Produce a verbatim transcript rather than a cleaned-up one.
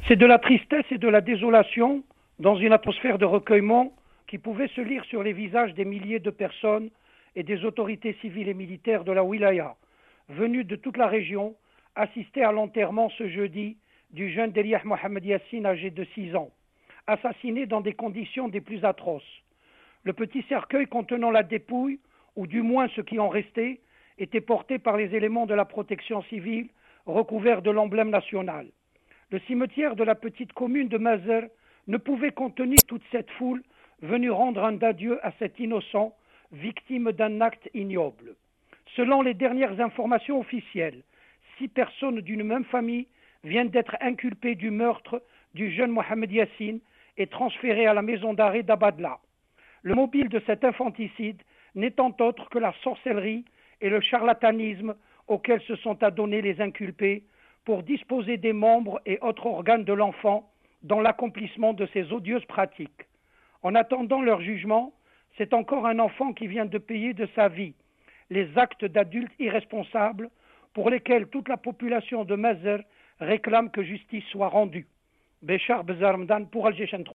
C'est de la tristesse et de la désolation dans une atmosphère de recueillement qui pouvait se lire sur les visages des milliers de personnes et des autorités civiles et militaires de la wilaya, venus de toute la région, assister à l'enterrement ce jeudi du jeune Deliah Mohamed Yassine âgé de six ans, assassiné dans des conditions des plus atroces. Le petit cercueil contenant la dépouille, ou du moins ce qui en restait, était porté par les éléments de la protection civile recouverts de l'emblème national. Le cimetière de la petite commune de Mazer ne pouvait contenir toute cette foule venue rendre un adieu à cet innocent, victime d'un acte ignoble. Selon les dernières informations officielles, six personnes d'une même famille viennent d'être inculpées du meurtre du jeune Mohamed Yassine et transférées à la maison d'arrêt d'Abadla. Le mobile de cet infanticide n'étant autre que la sorcellerie et le charlatanisme auxquels se sont adonnés les inculpés pour disposer des membres et autres organes de l'enfant dans l'accomplissement de ces odieuses pratiques. En attendant leur jugement, c'est encore un enfant qui vient de payer de sa vie les actes d'adultes irresponsables pour lesquels toute la population de Mazer réclame que justice soit rendue. Béchar Bezarmdan pour Alger Chaîne trois.